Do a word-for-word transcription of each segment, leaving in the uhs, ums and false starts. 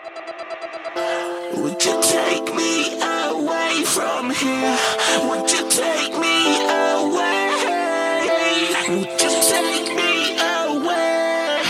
Would you take me away from here? Would you take me away? Would you take me away?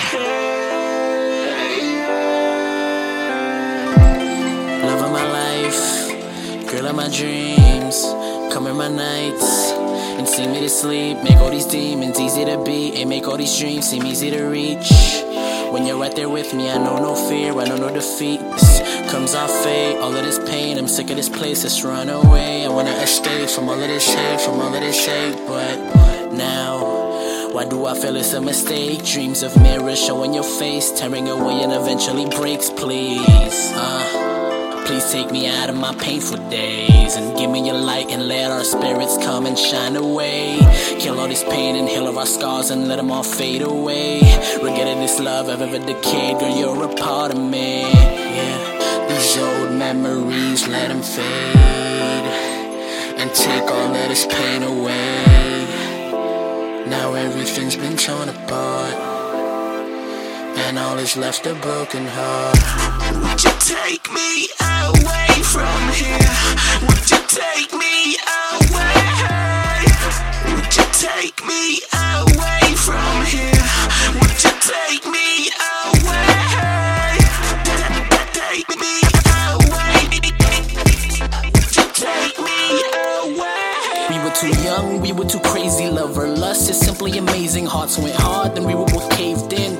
Love of my life, girl of my dreams, come in my nights and sing me to sleep. Make all these demons easy to beat, and make all these dreams seem easy to reach. When you're right there with me, I know no fear, I know no defeat. Comes off fate, all of this pain, I'm sick of this place, let's run away. I wanna escape from all of this hate, from all of this hate. But now, why do I feel it's a mistake? Dreams of mirrors showing your face, tearing away and eventually breaks, please. Uh Please take me out of my painful days and give me your light and let our spirits come and shine away. Kill all this pain and heal all our scars and let them all fade away. Regretting this love I've ever decayed, girl, you're a part of me. Yeah, these old memories, let them fade and take all of this pain away. Now everything's been torn apart and all is left a broken heart. Would you take me away from here? Would you take me away? Would you take me away from here? Would you take me away? Take me away. Would you take me away? We were too young, we were too crazy. Love or lust is simply amazing. Hearts went hard, then we were both caved in.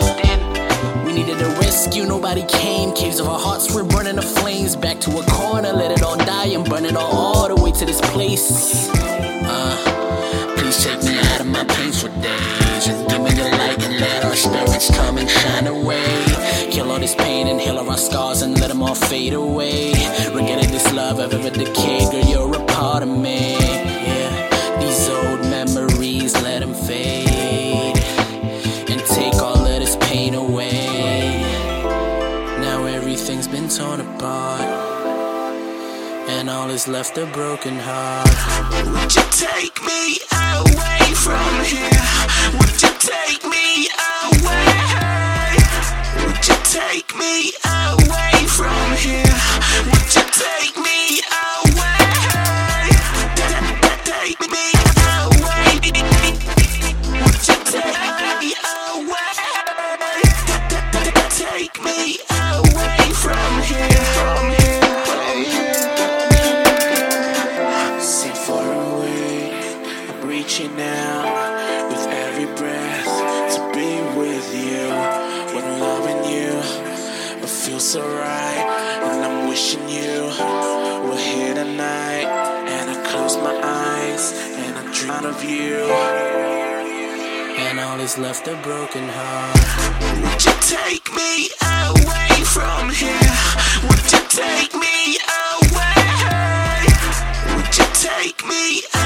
Needed a rescue, nobody came. Caves of our hearts were burning the flames. Back to a corner, let it all die and burn it all, all the way to this place. Uh, please take me out of my painful days and give me your light and let our spirits come and shine away. Kill all this pain and heal all our scars and let them all fade away. Regretting this love I've ever decayed, girl, you're a part of me. Yeah, these old memories, let them fade and take all of this pain away. Everything's been torn apart and all is left a broken heart. Would you take me away from here? Would you take me away? Would you take me away from here? Would you take me away? Take me away. Would you take me away? Take me away from here, from here. Sing far away, I'm reaching out with every breath to be with you. When loving you, it feels so right, and I'm wishing you were here tonight. And I close my eyes and I dream of you, and all is left a broken heart. Would you take me away from here? Would you take me away? Would you take me away?